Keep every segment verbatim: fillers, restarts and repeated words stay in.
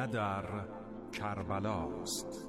آینه در کربلاست.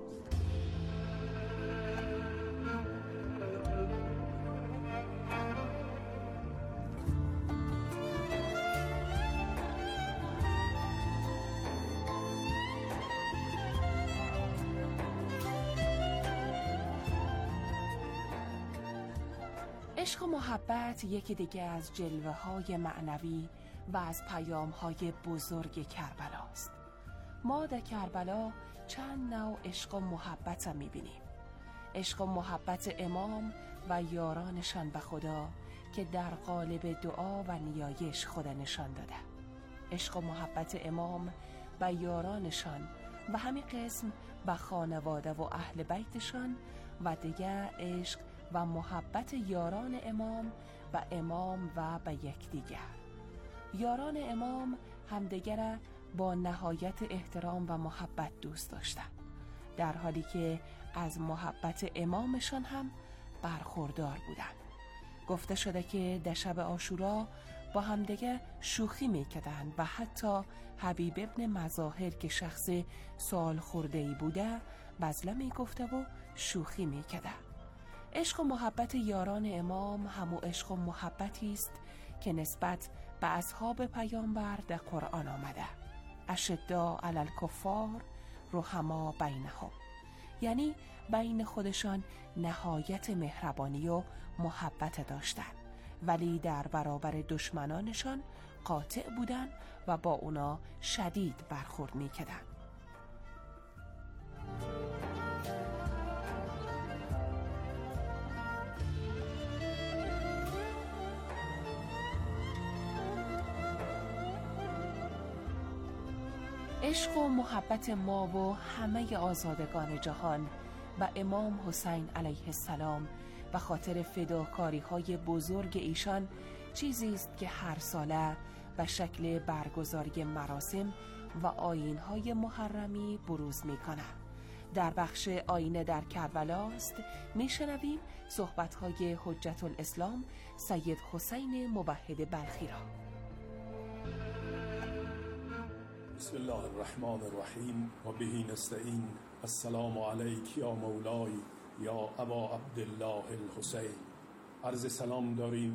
عشق و محبت یکی دیگه از جلوه های معنوی و از پیام های بزرگ کربلا است. ما در کربلا چند نوع عشق و محبت هم میبینیم. عشق و محبت امام و یارانشان به خدا که در قالب دعا و نیایش خدا نشان داده. عشق و محبت امام و یارانشان و همین قسم به خانواده و اهل بیتشان و دیگه عشق و محبت یاران امام و امام و به یکدیگر. یاران امام همدیگر با نهایت احترام و محبت دوست داشتند، در حالی که از محبت امامشان هم برخوردار بودند. گفته شده که در شب عاشورا با همدیگر شوخی میکردند و حتی حبیب ابن مظاهر که شخص سال خورده‌ای بوده بزله میگفته و شوخی میکرده. عشق و محبت یاران امام همو عشق و محبتی است که نسبت به اصحاب پیامبر در قرآن آمده. اشداء علی الکفار رحما بینهم، یعنی بین خودشان نهایت مهربانی و محبت داشتند، ولی در برابر دشمنانشان قاطع بودند و با اونا شدید برخورد می‌کردند. عشق و محبت ما و همه آزادگان جهان و امام حسین علیه السلام به خاطر فداکاری های بزرگ ایشان چیزی است که هر ساله به شکل برگزاری مراسم و آیین های محرمی بروز می کند. در بخش آینه در کربلا است می شنویم صحبت های حجت الاسلام سید حسین موحد بلخی را. بسم الله الرحمن الرحیم و به نستعین. السلام علیک یا مولای یا ابا عبدالله الحسین. عرض سلام داریم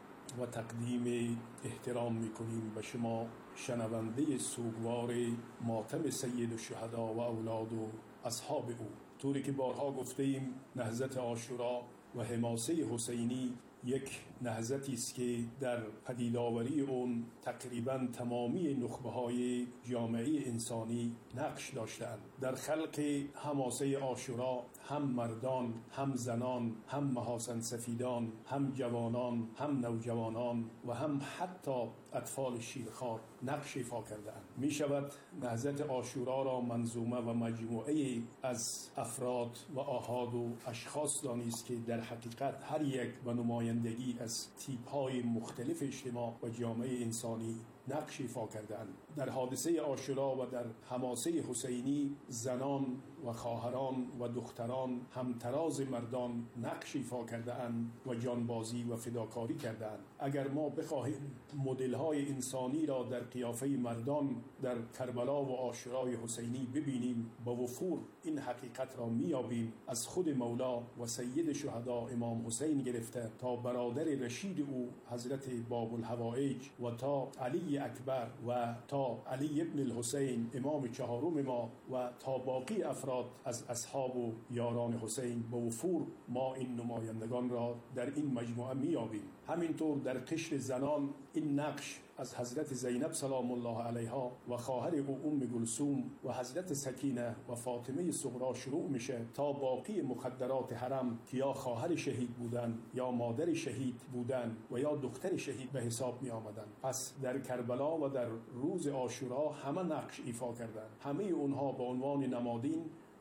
و تقدیم احترام میکنیم به شما شنونده سوگوار ماتم سید الشهدا و اولاد و اصحاب او. طوری که بارها گفتیم نهضت عاشورا و حماسه حسینی یک نهضتی است که در پدیدآوری اون تقریبا تمامی نخبه‌های جامعه انسانی نقش داشتند. در خلق حماسه عاشورا هم مردان، هم زنان، هم محاسن سفیدان، هم جوانان، هم نوجوانان و هم حتی اطفال شیرخوار نقش ایفا کردند. می شود نهضت عاشورا را منظومه و مجموعه از افراد و آحاد و اشخاص دانست که در حقیقت هر یک به نمایندگی از تیپ‌های مختلف اجتماع و جامعه انسانی نقش ایفا کردند. در حادثه عاشورا و در حماسه حسینی زنان و خواهران و دختران همتراز مردان نقش ایفا کردند و جانبازی و فداکاری کردند. اگر ما بخواهیم مدل‌های انسانی را در قیافه مردان در کربلا و عاشورای حسینی ببینیم، با وفور این حقیقت را می‌یابیم. از خود مولا و سید شهدا امام حسین گرفته تا برادر رشید او حضرت باب الحوائج و تا علی اکبر و تا علی ابن الحسین امام چهارم ما و تا باقی افراد از اصحاب و یاران حسین، با وفور ما این نمایندگان را در این مجموعه می‌یابیم. همینطور در قشر زنان این نقش از حضرت زینب سلام الله علیها و خواهر او ام گلثوم و حضرت سکینه و فاطمه صغرا شروع میشه تا باقی مخدرات حرم که یا خواهر شهید بودن یا مادر شهید بودن و یا دختر شهید به حساب می آمدن. پس در کربلا و در روز عاشورا همه نقش ایفا کردند. همه اونها به عنوان نمادین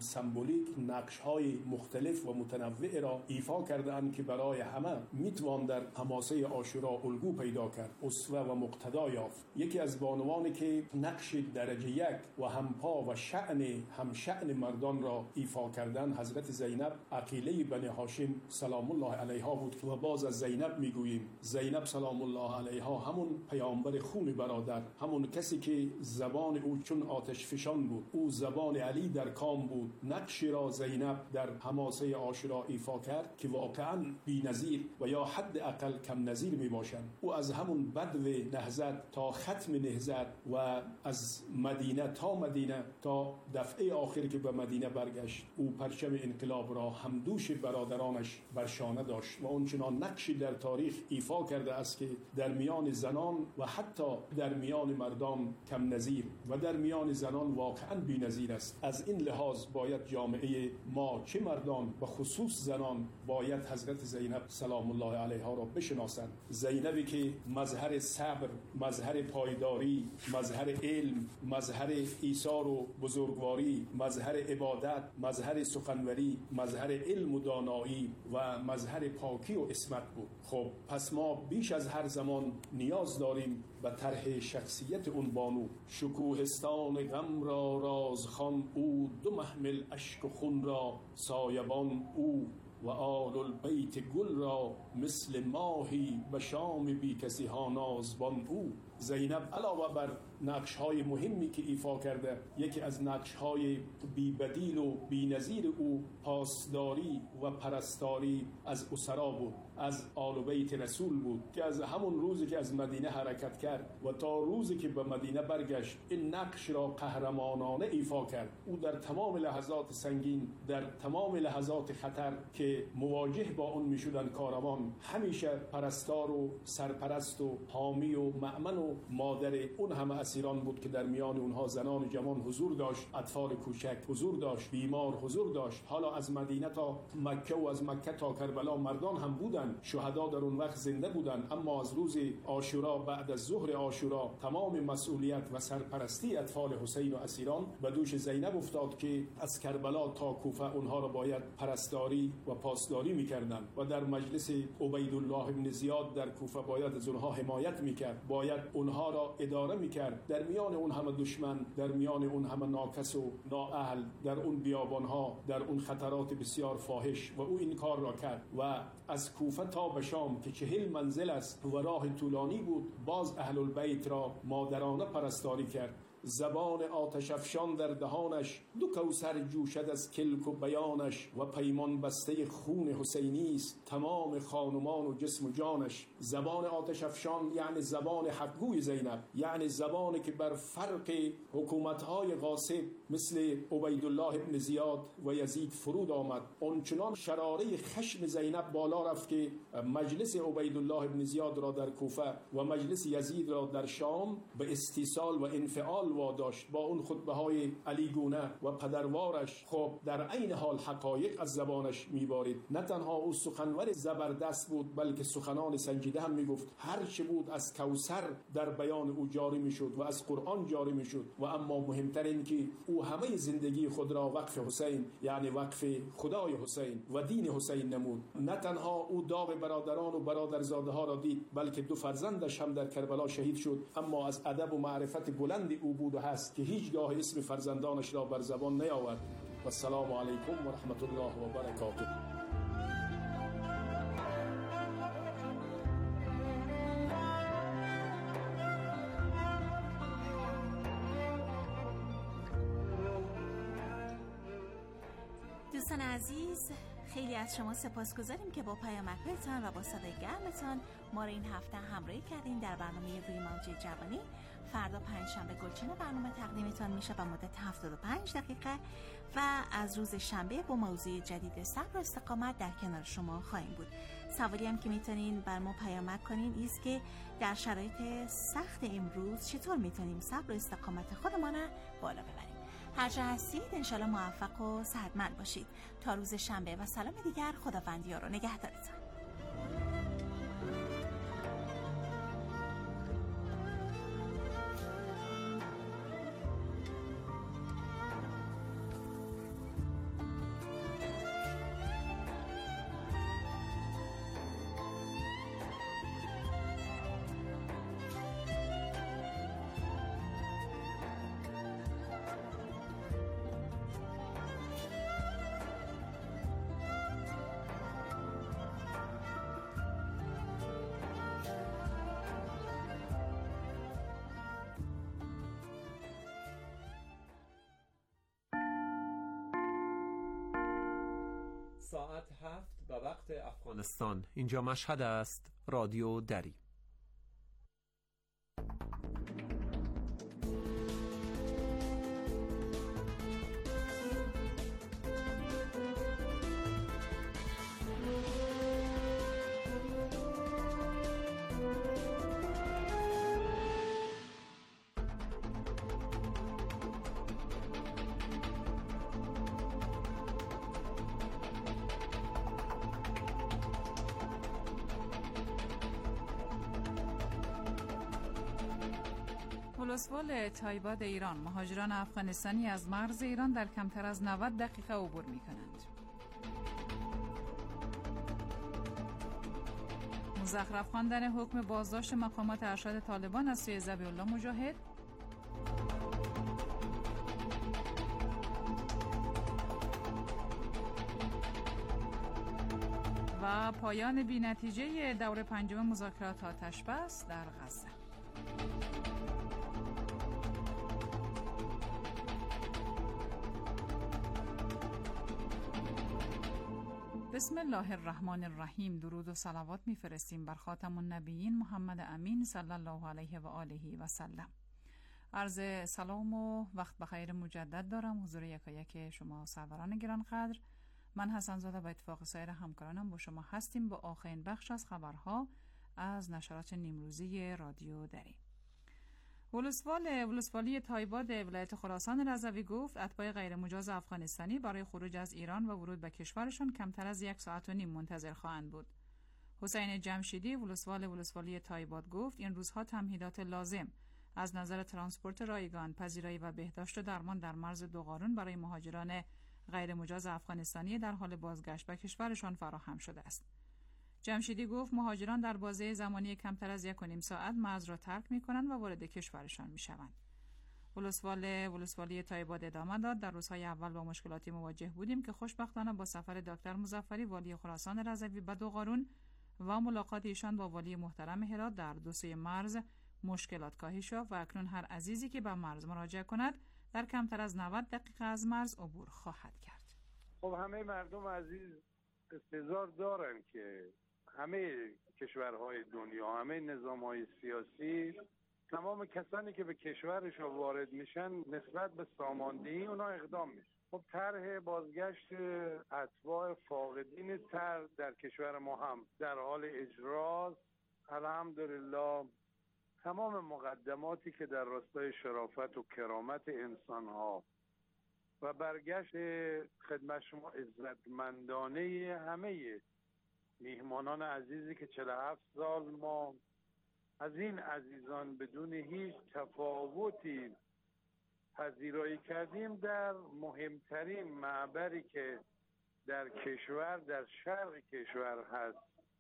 سمبولیک نقش‌های مختلف و متنوع را ایفا کردند که برای همه میتوان در حماسه عاشورا الگو پیدا کرد، اسوه و مقتدا یافت. یکی از بانوانی که نقش درجه یک و همپا و شأن هم شأن مردان را ایفا کردند حضرت زینب عقیله بنی هاشم سلام الله علیها بود. و باز از زینب میگوییم زینب سلام الله علیها همون پیامبر خون برادر، همون کسی که زبان او چون آتش فشان بود، او زبان علی در کام بود. نقشی را زینب در حماسه عاشورا ایفا کرد که واقعا بی‌نظیر و یا حد اقل کم نظیر می باشند. او از همون بدو نهضت تا ختم نهضت و از مدینه تا مدینه تا دفعه آخر که به مدینه برگشت، او پرچم انقلاب را همدوش برادرانش بر شانه داشت و اون چنان نقشی در تاریخ ایفا کرده است که در میان زنان و حتی در میان مردان کم نظیر و در میان زنان واقعا بی‌نظیر است. از این لحاظ باید جامعه ما چه مردان و خصوص زنان باید حضرت زینب سلام الله علیها را بشناسند. زینبی که مظهر صبر، مظهر پایداری، مظهر علم، مظهر ایثار و بزرگواری، مظهر عبادت، مظهر سخنوری، مظهر علم و دانایی و مظهر پاکی و عصمت بود. خب پس ما بیش از هر زمان نیاز داریم به طرح شخصیت اون بانو. شکوهستان غم را رازخوان او، دو محمل اشک و خون را سایبان او، و آل البیت گل را مثل ماهی، به شام بی کسی ها نازبان او. زینب علاوه بر نقش‌های مهمی که ایفا کرده، یکی از نقش‌های بی‌بدیل و بی‌نظیر او پاسداری و پرستاری از اسرا بود، از آل بیت رسول بود که از همون روزی که از مدینه حرکت کرد و تا روزی که به مدینه برگشت این نقش را قهرمانانه ایفا کرد. او در تمام لحظات سنگین، در تمام لحظات خطر که مواجه با اون میشدن کاروان، همیشه پرستار و سرپرست و حامی و مأمن و مادر اون همه اسیران بود که در میان اونها زنان جوان حضور داشت، اطفال کوچک حضور داشت، بیمار حضور داشت. حالا از مدینه تا مکه و از مکه تا کربلا مردان هم بودن، شهدا در اون وقت زنده بودن. اما از روز عاشورا، بعد از ظهر عاشورا، تمام مسئولیت و سرپرستی اطفال حسین و اسیران به دوش زینب افتاد که از کربلا تا کوفه اونها را باید پرستاری و پاسداری میکردن و در مجلس عبیدالله ابن زیاد در کوفه باید از اونها حمایت میکرد، باید اونها را اداره میکرد. در میان اون همه دشمن، در میان اون همه ناکس و نااهل، در اون بیابانها، در اون خطرات بسیار فاحش، و او این کار را کرد. و از کوفه تا به شام که چهل منزل است و راه طولانی بود، باز اهل البیت را مادرانه پرستاری کرد. زبان آتش افشان در دهانش، دو کوثر جوشد از کلک و بیانش، و پیمان بسته خون حسینی است تمام خانمان و جسم و جانش. زبان آتش افشان یعنی زبان حقگوی زینب، یعنی زبانی که بر فرق حکومت‌های غاصب مثل عبیدالله ابن زیاد و یزید فرود آمد. اونچنان شراره خشم زینب بالا رفت که مجلس عبیدالله ابن زیاد را در کوفه و مجلس یزید را در شام به استیصال و انفعال واداشت با اون خطبه های علی گونه و پدروارش. خب در عین حال حقایق از زبانش میبارید. نه تنها او سخنور زبردست بود، بلکه سخنان سنجیده هم میگفت. هر چه بود از کوثر در بیان او جاری میشد و از قرآن جاری میشد. و اما مهمتر این که او همه زندگی خود را وقف حسین، یعنی وقف خدای حسین و دین حسین نمود. نه تنها او داغ برادران و برادرزاده ها را دید، بلکه دو فرزندش هم در کربلا شهید شد. اما از ادب و معرفت بلند او بود و هست که هیچگاه اسم فرزندانش را بر زبان نیاورد. و السلام علیکم و رحمت الله و برکاته. دوستان عزیز، خیلی از شما سپاسگزاریم که با پیامک‌هایتان و با صدای گرمتان ما را این هفته همراهی کردین در برنامه روی موج جوانی. فردا پنجشنبه گلچین برنامه تقدیمتان میشه با مدت هفتاد و پنج دقیقه و از روز شنبه با موضوع جدید صبر و استقامت در کنار شما خواهیم بود. سوالی هم که میتونین بر ما پیامک کنین ایست که در شرایط سخت امروز چطور میتونیم صبر و استقامت خودمان را بالا ببریم. هر جا هستید انشالله موفق و صحتمند باشید. تا روز شنبه و سلام دیگر، خداوندی ها رو نگهدارتان. ساعت هفت به وقت افغانستان. اینجا مشهد است، رادیو دری. ولسوال تایباد ایران، مهاجران افغانستانی از مرز ایران در کمتر از نود دقیقه عبور می کنند. مزخرف خواندن حکم بازداشت مقامات ارشد طالبان از سوی ذبیح الله مجاهد. و پایان بی نتیجه دور پنجم مذاکرات آتش بس در غزه. بسم الله الرحمن الرحیم. درود و صلوات میفرستیم بر خاتم النبیین محمد امین صلی الله علیه و آله و سلم. عرض سلام و وقت بخیر مجدد دارم حضور یکایک شما سروران گرانقدر. من حسن زاده با اتفاق سایر همکارانم با شما هستیم با آخرین بخش از خبرها از نشرات نیمروزی رادیو دری. ولسوال ولسوالی تایباد ولایت خراسان رضوی گفت اتباع غیرمجاز افغانستانی برای خروج از ایران و ورود به کشورشان کمتر از یک ساعت و نیم منتظر خواهند بود. حسین جمشیدی ولسوال ولسوالی تایباد گفت این روزها تمهیدات لازم از نظر ترانسپورت رایگان، پذیرایی و بهداشت و درمان در مرز دوقارون برای مهاجران غیرمجاز افغانستانی در حال بازگشت به کشورشان فراهم شده است. جمشیدی گفت مهاجران در بازه زمانی کمتر از یک و نیم ساعت مرز را ترک می کنند و وارد کشورشان می شوند. ولسوال ولسوالی تایباد ادامه داد در روزهای اول با مشکلاتی مواجه بودیم که خوشبختانه با سفر دکتر مظفری والی خراسان رضوی به دوقارون و ملاقات ایشان با والی محترم هرات در دو سوی مرز مشکلات کاهی شد و اکنون هر عزیزی که به مرز مراجعه کند در کمتر از نود دقیقه از مرز عبور خواهد کرد. خب همه مردم عزیز انتظار دارن که همه کشورهای دنیا، همه نظامهای سیاسی، تمام کسانی که به کشورشون وارد میشن نسبت به ساماندهی اونا اقدام میشن. خب طرح بازگشت اتباع فاقدین تر در کشور ما هم در حال اجراست. الحمدلله تمام مقدماتی که در راستای شرافت و کرامت انسانها و برگشت خدمت شما عزتمندانه همه میهمانان عزیزی که چهل و هفت سال ما از این عزیزان بدون هیچ تفاوتی پذیرایی کردیم در مهمترین معبری که در کشور، در شرق کشور هست،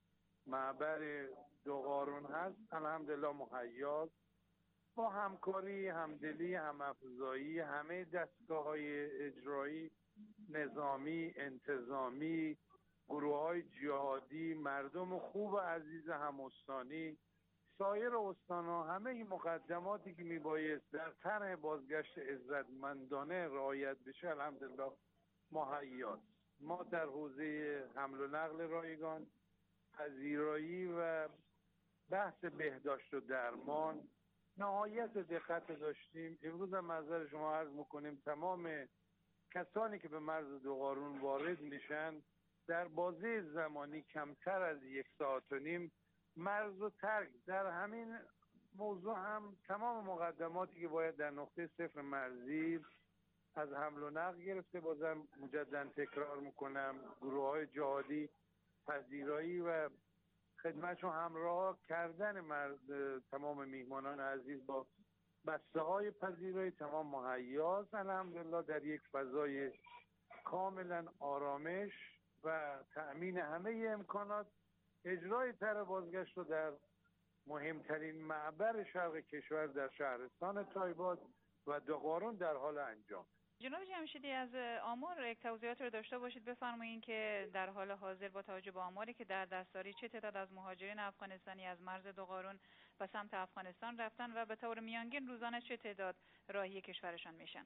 معبر دوقارون هست، الحمدلله مهیاست. با همکاری، همدلی، همافزایی همه دستگاه‌های اجرایی، نظامی، انتظامی، گروه‌های جهادی، مردم خوب و عزیز هم‌استانی، سایر استان‌ها، همه این مقدماتی که میبایست در طرح بازگشت عزتمندانه رعایت بشه الحمدلله مهیاست. ما در حوزه حمل و نقل رایگان، پذیرایی و بحث بهداشت و درمان نهایت دقت داشتیم. امروز هم معذر شما عرض میکنیم تمام کسانی که به مرز دوقارون وارد میشن در بازه زمانی کمتر از یک ساعت و نیم مرز و ترک. در همین موضوع هم تمام مقدماتی که باید در نقطه صفر مرزی از حمل و نقل گرفته، بازم مجددا تکرار میکنم، گروه های جهادی، پذیرایی و خدمتشون همراه کردن مرد تمام میهمانان عزیز با بسته های پذیرایی تمام مهیاست. الحمدلله در یک فضای کاملا آرامش و تأمین همه امکانات اجرای طرح بازگشت رو در مهمترین معبر شرق کشور در شهرستان تایباد و دوقارون در حال انجام. جناب جمشیدی، از آمار یک توضیحات رو داشته باشید بفرمایید که در حال حاضر با توجه به آماری که در دست دارید چه تعداد از مهاجرین افغانستانی از مرز دوقارون به سمت افغانستان رفتن و به طور میانگین روزانه چه تعداد راهی کشورشان میشن؟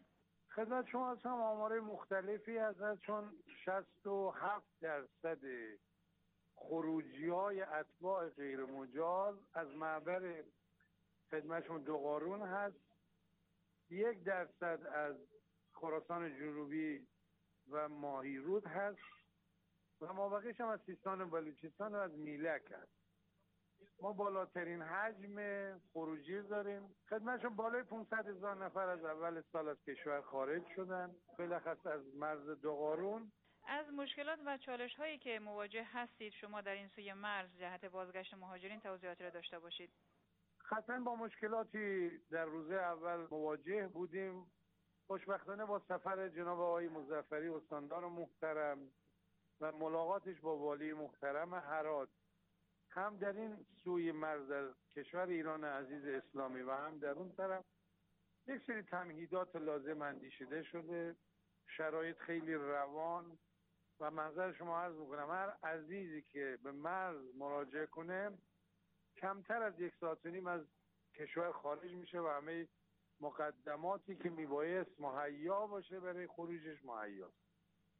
خدمت شما هستم. آماره مختلفی هست، چون شصت و هفت درصد خروجی های اتباع غیر مجاز از معبر خدمتشون دوقارون هست، یک درصد از خراسان جنوبی و ماهیرود هست و مابقیش هم از سیستان و بلوچستان و از میلک هست. ما بالاترین حجم خروجی داریم. خدمتشون بالای پانصد هزار نفر از اول سال از کشور خارج شدن، بلخص از مرز دوقارون. از مشکلات و چالش هایی که مواجه هستید شما در این سوی مرز جهت بازگشت مهاجرین توضیحاتی را داشته باشید. قطعا با مشکلاتی در روز اول مواجه بودیم. خوشبختانه با سفر جناب آقای مظفری استاندار محترم و ملاقاتش با والی محترم هرات، هم در این سوی مرز در کشور ایران عزیز اسلامی و هم در اون طرف، یک سری تمهیدات لازم اندیشیده شده، شرایط خیلی روان و منظر شما عرض میکنم هر عزیزی که به مرز مراجعه کنه کمتر از یک ساعت و نیم از کشور خارج میشه و همه مقدماتی که میبایست مهیا باشه برای خروجش مهیاست.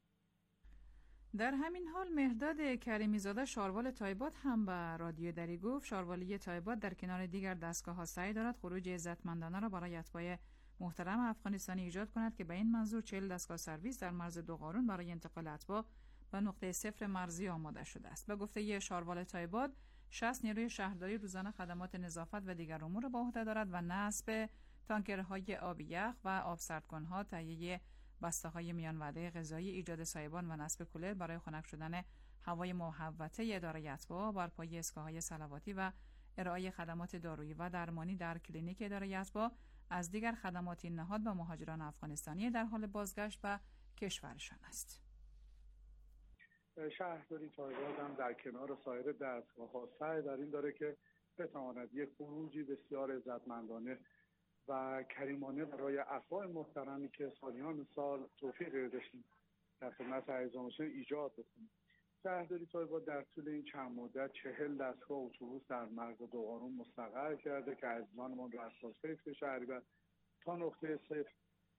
در همین حال مهرداد کریمی زاده شاروال تایبات هم به رادیو دری گفت شاروالی تایبات در کنار دیگر دستگاه ها سعی دارد خروج عزتمندانه را برای اتباع محترم افغانستانی ایجاد کند که به این منظور چهل دستگاه سرویس در مرز دوقارون برای انتقال اتباع به نقطه صفر مرزی آماده شده است. به گفته شاروال تایبات شصت نیروی شهرداری روزانه خدمات نظافت و دیگر امور را به عهده دارد و نصب تانکرهای آب یخ و آب سردکنها، تهیه بسته‌های میان وعده غذایی، ایجاد سایبان و نصب کولر برای خنک شدن هوای محوطه اداره اتباع، برپایی ایستگاه‌های صلواتی و ارائه خدمات دارویی و درمانی در کلینیک اداره اتباع از دیگر خدمات این نهاد به مهاجران افغانستانی در حال بازگشت به کشورشان است. شهرداری تایبات هم در کنار سایر دستگاه‌ها سعی در این داره که بتواند یک خروجی بسیار عزتمندانه و کریمانه برای اتباع محترمی که سالیان سال توفیق داشتیم در خدمت عزیزانشون ایجاد بکنیم. شهرداری تایبات در طول این چند مدت چهل دستگاه اتوبوس در مرز دوقارون مستقر کرده که عزیزانمون رو از صفر شهریور تا نقطه صفر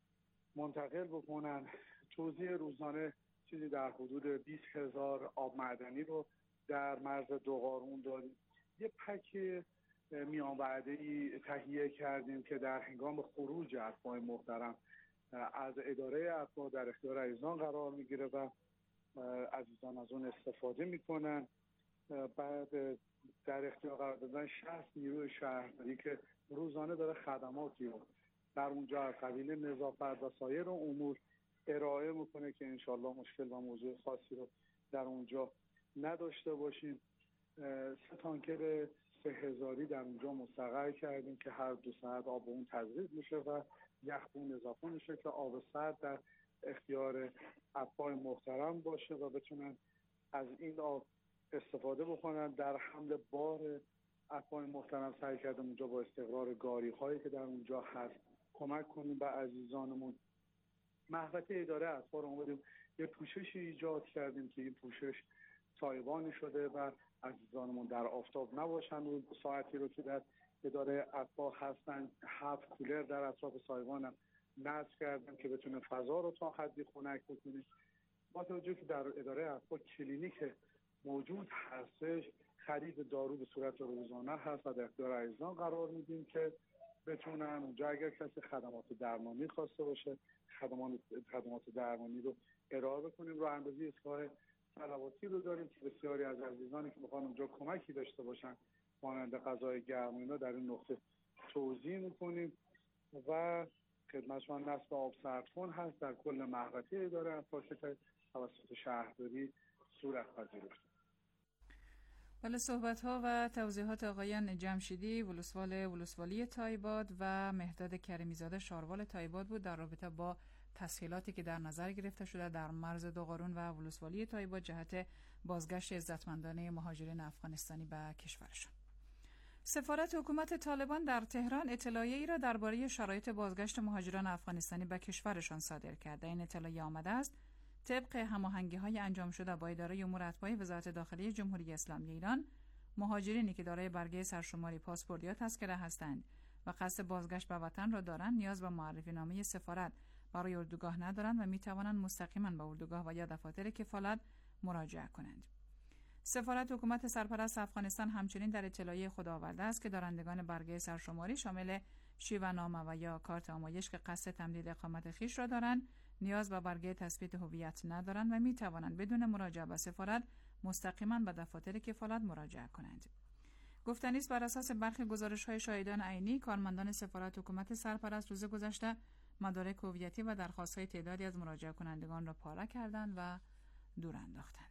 منتقل بکنن. توزیع روزانه چیزی در حدود بیست هزار آب معدنی رو در مرز دوقارون داریم. یه پک میان وعده‌ای تهیه کردیم که در هنگام خروج اتباع محترم از اداره اتباع در اختیار عزیزان قرار میگیره و عزیزان از اون استفاده میکنن. بعد در اختیار قرار دادن شصت نیروی شهرداری که روزانه داره خدماتی رو در اونجا از قبیل نظافت و سایر امور ارائه میکنه که انشالله مشکل و موضوع خاصی رو در اونجا نداشته باشیم. سه تانکر سه هزاری در اونجا مستقر کردیم که هر دو ساعت آب اون تزریق میشه و یخبون اضافه میشه که آب سرد در اختیار اتباع محترم باشه و بتونن از این آب استفاده بکنن. در حمل بار اتباع محترم سعی کردیم اونجا با استقرار گاری هایی که در اونجا هست کمک کنیم به عزیزانمون. محوطه اداره اتباع رو اومدیم یه پوششی ایجاد کردیم که این پوشش سایبانی شده و عزیزانمون در آفتاب نباشن. اون ساعتی رو که در اداره اتباع هستن هفت کولر در اطراف سایبانم نصب کردیم که بتونه فضا رو تا حدی خنک بکنه. با توجه که در اداره اتباع کلینیک موجود هستش، خرید دارو به صورت روزانه هست و در اختیار عزیزان قرار میدیم که بتونن اونجا اگر کسی خدمات درمانی خواسته باشه خدمات خدمات درمانی رو ارائه بکنیم. رو اندازی ایستگاه صلواتی رو داریم که بسیاری از عزیزانی که میخوان اونجا کمکی داشته باشن مانند غذای گرم اینا در این نقطه توزیع میکنیم و خدمت شما نصب آب سردکن هست در کل محوطه اداره اتباع که توسط شهرداری صورت پذیرفته. بله، صحبت ها و توضیحات آقایان جمشیدی ولسوال ولسوالی تایبات و مهرداد کریمی زاده شاروال تایبات بود در رابطه با تسهیلاتی که در نظر گرفته شده در مرز دوقارون و ولسوالی تایبات جهت بازگشت عزتمندانه مهاجرین افغانستانی به کشورشان. سفارت حکومت طالبان در تهران اطلاعیه‌ای را درباره شرایط بازگشت مهاجران افغانستانی به کشورشان صادر کرده. این اطلاعیه آمده است طبق هماهنگی‌های انجام شده با اداره امور اتباعی وزارت داخلی جمهوری اسلامی ایران، مهاجرینی که دارای برگه سرشماری پاسپورت یا تذکره هستند و قصد بازگشت به وطن را دارند نیاز به معرفی نامه سفارت برای اردوگاه ندارند و می توانند مستقیما به اردوگاه و یا دفاتر کفالت مراجعه کنند. سفارت حکومت سرپرست افغانستان همچنین در اطلاعیه خود آورده است که دارندگان برگه سرشماری شامل شیوه‌نامه و یا کارت آمایش که قصد تمدید اقامت خویش را دارند نیاز به برگه تثبیت هویت ندارند و می توانند بدون مراجعه به سفارت مستقیما به دفاتر کفالت مراجعه کنند. گفتنی است بر اساس برخی گزارش‌های شاهدان عینی کارمندان سفارت حکومت سرپرست روز گذشته مدارک هویتی و درخواست‌های تعدادی از مراجعه کنندگان را پاره کردند و دور انداختند.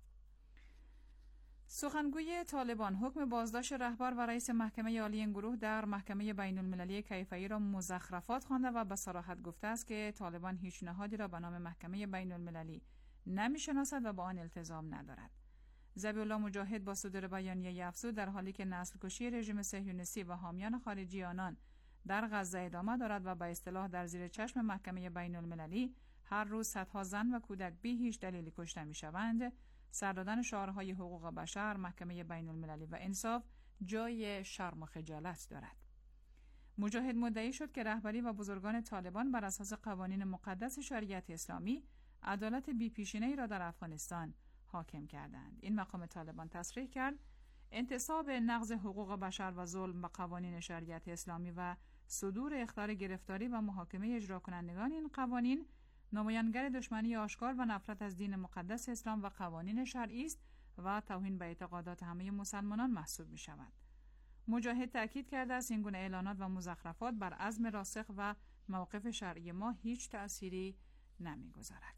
سخنگوی طالبان حکم بازداشت رهبر و رئیس محکمه عالی این گروه در محکمه بین المللی کیفری را مزخرفات خوانده و به صراحت گفته است که طالبان هیچ نهادی را به نام محکمه بین المللی نمی‌شناسد و با آن التزام ندارد. ذبیح‌الله مجاهد با صدور بیانیه افزود در حالی که نسل کشی رژیم صهیونیستی و حامیان خارجی آنان در غزه ادامه دارد و به اصطلاح در زیر چشم محکمه بین المللی هر روز صدها زن و کودک بی هیچ دلیلی کشته می‌شوند، سر دادن شعارهای حقوق بشر، محکمه بین المللی و انصاف جای شرم و خجالت دارد. مجاهد مدعی شد که رهبری و بزرگان طالبان بر اساس قوانین مقدس شریعت اسلامی عدالت بی‌پیشینه‌ای را در افغانستان حاکم کردند. این مقام طالبان تصریح کرد انتصاب نقض حقوق بشر و ظلم به قوانین شریعت اسلامی و صدور اخطار گرفتاری و محاکمه اجرا کنندگان این قوانین نمایانگر دشمنی آشکار و نفرت از دین مقدس اسلام و قوانین شرعی است و توهین به اعتقادات همه مسلمانان محسوب می شود. مجاهد تأکید کرده است این گونه اعلانات و مزخرفات بر عزم راسخ و موقف شرعی ما هیچ تأثیری نمی‌گذارد.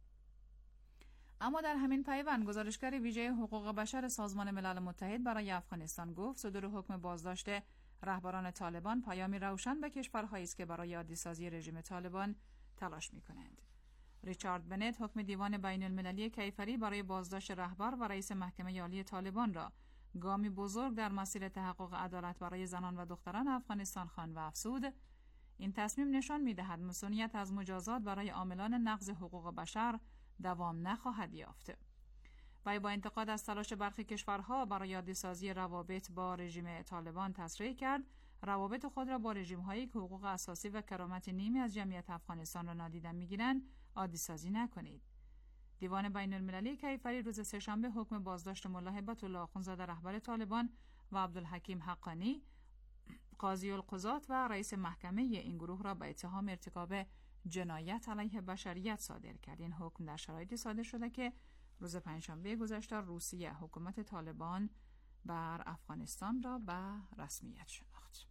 اما در همین پیوند گزارشگر ویژه حقوق بشر سازمان ملل متحد برای افغانستان گفت صدور حکم بازداشت رهبران طالبان پیامی روشن به کشورهایی است که برای عادی‌سازی رژیم طالبان تلاش می‌کنند. ریچارد بنت حکم دیوان بین المللی کیفری برای بازداشت رهبر و رئیس محکمه عالی طالبان را گامی بزرگ در مسیر تحقق عدالت برای زنان و دختران افغانستان خواند و افزود این تصمیم نشان می‌دهد مسئولیت از مجازات برای عاملان نقض حقوق بشر دوام نخواهد یافت. وی با انتقاد از تلاش برخی کشورها برای عادی‌سازی روابط با رژیم طالبان تصریح کرد روابط خود را با رژیم‌هایی که حقوق اساسی و کرامت نیمی از جمعیت افغانستان را نادیده می‌گیرند عادی‌سازی نکنید. دیوان بین المللی کیفری روز سه‌شنبه حکم بازداشت ملا هبت الله آخوندزاده رهبر طالبان و عبدالحکیم حقانی قاضی القضات و رئیس محکمه این گروه را به اتهام ارتکاب جنایت علیه بشریت صادر کرد. این حکم در شرایطی صادر شده که روز پنجشنبه گذشته روسیه حکومت طالبان بر افغانستان را به رسمیت شناخت.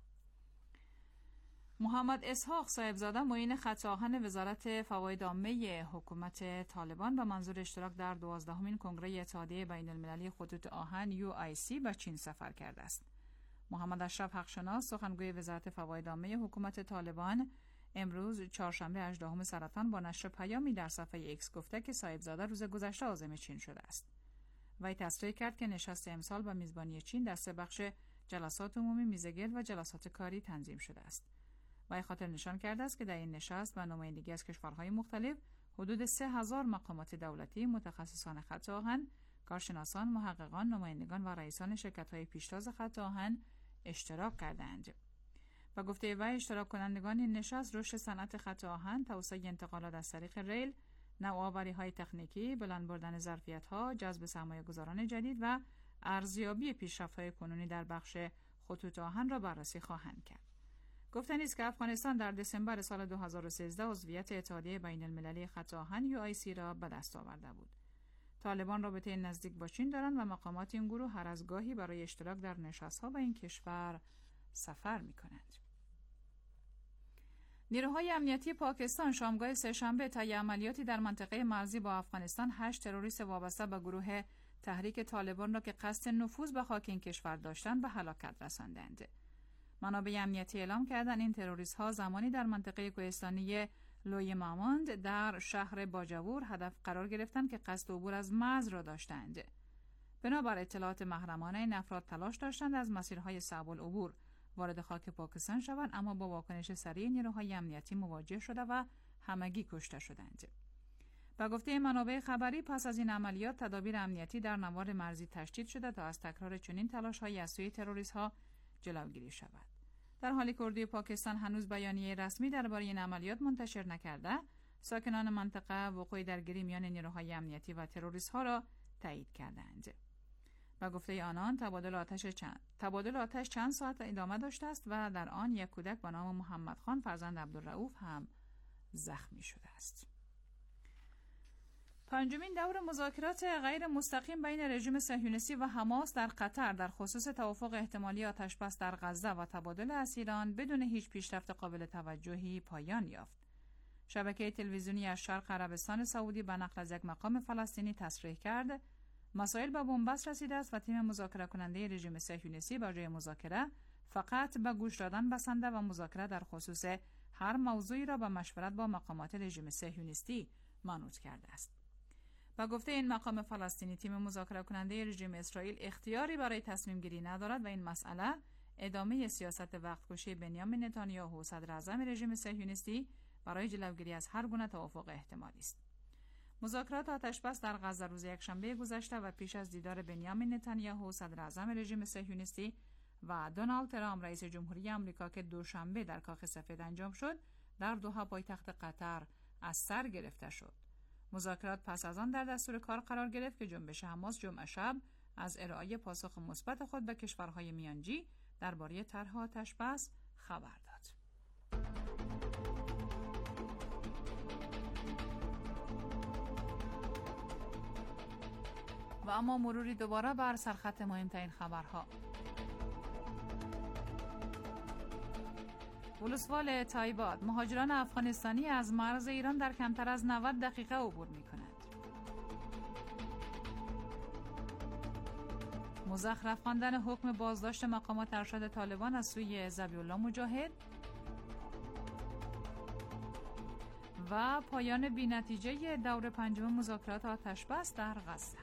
محمد اسحاق صاحبزاده معین خط آهن وزارت فواید عامه حکومت طالبان به منظور اشتراک در دوازدهمین کنگره اتحادیه بین المللی خطوط آهن یو آی سی به چین سفر کرده است. محمد اشرف حقشناس سخنگوی وزارت فواید عامه حکومت طالبان امروز چهارشنبه هجدهم سرطان با نشر پیامی در صفحه ایکس گفته که صاحبزاده روز گذشته عازم چین شده است. وی تصریح کرد که نشست امسال با میزبانی چین در سه بخش جلسات عمومی، میزگرد و جلسات کاری تنظیم شده است. وی خاطر نشان کرده است که در این نشست با نمایندگی از کشورهای مختلف حدود سه هزار مقامات دولتی، متخصصان خط آهن، کارشناسان، محققان، نمایندگان و رئیسان شرکت‌های پیشتاز خط آهن اشتراک کردند. و گفته وی اشتراک کنندگان این نشست رشد صنعت خط آهن، توسعه انتقالات از طریق ریل، نوآوری‌های تکنیکی، بلند بردن ظرفیت‌ها، جذب سرمایه‌گذاران جدید و ارزیابی پیشرفت‌های کنونی در بخش خطوط آهن را بررسی خواهند کرد. گفتنی است که افغانستان در دسامبر سال دو هزار و سیزده عضویت اتحادیه بین المللی خط آهن یو آی سی را به دست آورده بود. طالبان رابطه نزدیک با چین دارند و مقامات این گروه هر از گاهی برای اشتراک در نشست‌ها به این کشور سفر می‌کنند. نیروهای امنیتی پاکستان شامگاه سه‌شنبه طی عملیاتی در منطقه مرزی با افغانستان هشت تروریست وابسته به گروه تحریک طالبان را که قصد نفوذ به خاک این کشور داشتند به هلاکت رساندند. منابع امنیتی اعلام کردند این تروریست‌ها زمانی در منطقه کوهستانی لوی ماماند در شهر باجاور هدف قرار گرفتند که قصد عبور از مرز را داشتند. بنابر اطلاعات محرمانه این افراد تلاش داشتند از مسیرهای صعب العبور وارد خاک پاکستان شوند، اما با واکنش سریع نیروهای امنیتی مواجه شده و همگی کشته شدند. با گفته منابع خبری پس از این عملیات تدابیر امنیتی در نوار مرزی تشدید شده تا از تکرار چنین تلاش‌هایی از سوی تروریست‌ها جلوگیری شود. در حالی که اردوی پاکستان هنوز بیانیه رسمی درباره این عملیات منتشر نکرده، ساکنان منطقه وقوع درگیری میان نیروهای امنیتی و تروریست‌ها را تایید کردند. با گفته آنان تبادل آتش چند تبادل آتش چند ساعت ادامه داشته است و در آن یک کودک به نام محمد خان فرزند عبدالرؤوف هم زخمی شده است. پنجمین دور مذاکرات غیر مستقیم بین رژیم صهیونیستی و حماس در قطر در خصوص توافق احتمالی آتشبس در غزه و تبادل اسیران بدون هیچ پیشرفت قابل توجهی پایان یافت. شبکه تلویزیونی از شرق عربستان سعودی به نقل از یک مقام فلسطینی تصریح کرد مسائل به بنبست رسیده است و تیم مذاکره کننده رژیم صهیونیستی با جای مذاکره فقط به گوش دادن بسنده و مذاکره در خصوص هر موضوعی را به مشورت با مقامات رژیم صهیونیستی منوط کرده است. با گفته این مقام فلسطینی تیم مذاکره کننده رژیم اسرائیل اختیاری برای تصمیم گیری ندارد و این مسئله ادامه سیاست وقت‌کشی بنیامین نتانیاهو صدر اعظم رژیم صهیونیستی برای جلوگیری از هر گونه توافق احتمالی است. مذاکرات آتشبس در غزه روز یکشنبه گذشته و پیش از دیدار بنیامین نتانیاهو صدر اعظم رژیم صهیونیستی و دونالد ترامپ رئیس جمهوری آمریکا که دوشنبه در کاخ سفید انجام شد، در دوحه پایتخت قطر از سر گرفته شد. مذاکرات پس از آن در دستور کار قرار گرفت که جنبش حماس جمعه شب از ارائه پاسخ مثبت خود به کشورهای میانجی درباره طرح آتشبس خبر داد. و اما مروری دوباره بر سرخط مهمترین خبرها. ولسوال تایباد، مهاجران افغانستانی از مرز ایران در کمتر از نود دقیقه عبور می کنند. مزخرف خواندن حکم بازداشت مقامات ارشد طالبان از سوی ذبیح الله مجاهد و پایان بی‌نتیجه دور پنجم مذاکرات آتشبس در غزه.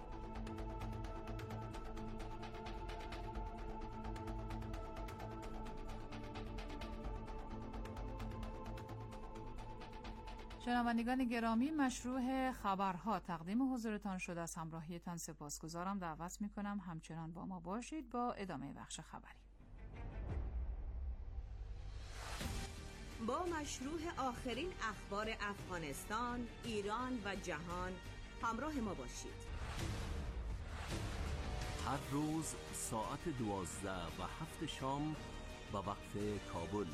شنوندگان گرامی، مشروع خبرها تقدیم حضورتان شده. از همراهیتان سپاسگزارم. دعوت میکنم همچنان با ما باشید با ادامه بخش خبری. با مشروع آخرین اخبار افغانستان، ایران و جهان همراه ما باشید. هر روز ساعت دوازده و هفت شام به وقت کابل.